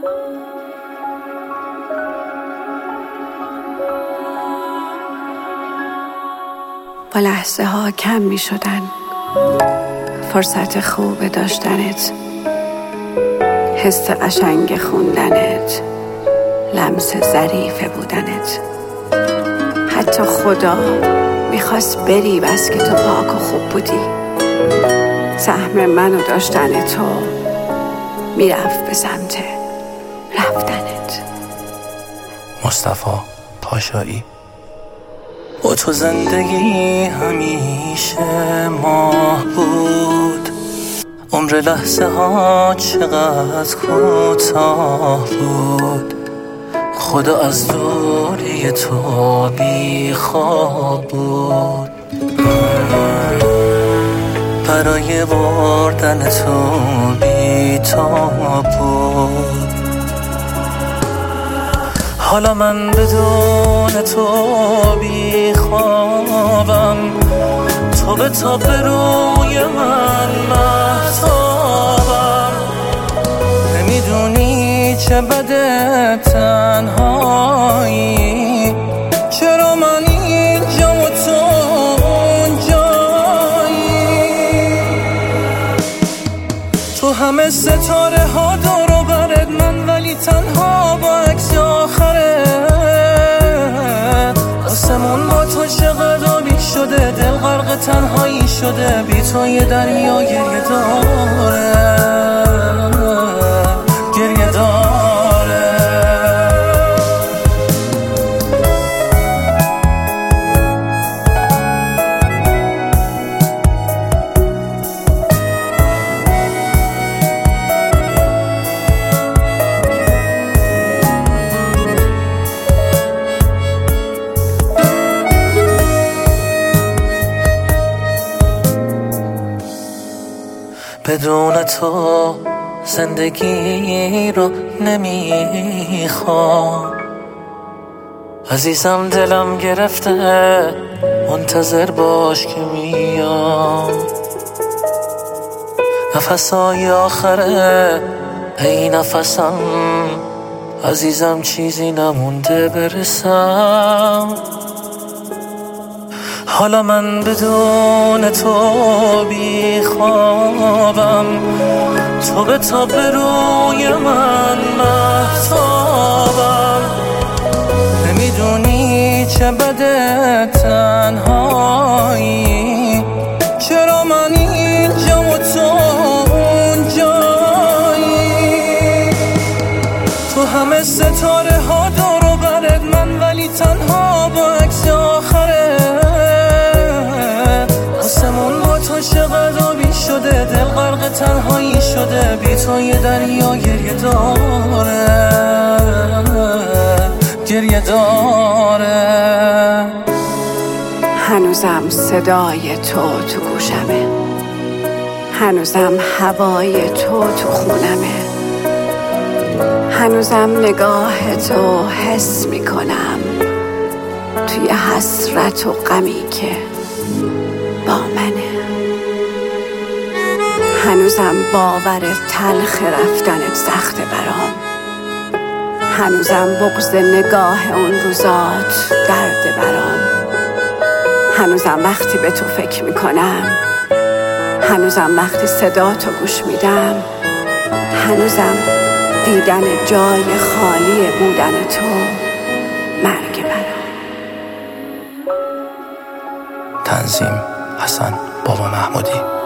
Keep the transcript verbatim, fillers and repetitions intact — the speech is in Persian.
با لحظه ها کم می شدن فرصت خوب داشتنت، حس قشنگ خوندنت، لمس ظریف بودنت. حتی خدا میخواست بری بس که تو پاک و خوب بودی. سهم منو داشتن تو میرفت به سمت رفتنت. مصطفی پاشایی. با تو زندگی همیشه ماه بود، عمر لحظه ها چقدر کوتاه بود. خدا از دوری تو بی خواب بود، برای بردن تو بی تاب بود. حالا من بدون تو بی خوابم، تو به تاب روی من مهتابم. نمیدونی چه بده تنهایی، چرا من اینجا و تو اونجایی. تو همه ستاره ها دور و برت، من ولی تنها با عکس آخرت. آسمون با تو چقدر آبی شده، دل غرق تنهایی شده، بی تو یه دریا گریه داره، گریه داره. بدون تو زندگی رو نمیخوام. عزیزم دلم گرفته، منتظر باش که میام. نفسای آخره ای نفسم، عزیزم چیزی نمونده برسم. حالا من بدون تو بی خوابم، تو به تاب روی من مهتابم. نمیدونی چه بده تنهایی، چرا من اینجا و تو اونجایی. تو همه ستاره ها دور و برت، من ولی تنها با عکس آخرت. آسمون با تو چقدر آبی شده، دل غرق تنهایی شده، بی تو یه دریا گریه داره، گریه داره. هنوزم صدای تو تو گوشمه، هنوزم هوای تو تو خونمه، هنوزم نگاه تو حس میکنم توی حسرت و غمی که با منه. هنوزم باور تلخ رفتنت سخته برام، هنوزم بغض نگاه اون روزات درد برام. هنوزم وقتی به تو فکر میکنم، هنوزم وقتی صدا تو گوش میدم، هنوزم دیدن جای خالی بودن تو مرگ برام. تنظیم حسن بابا محمودی.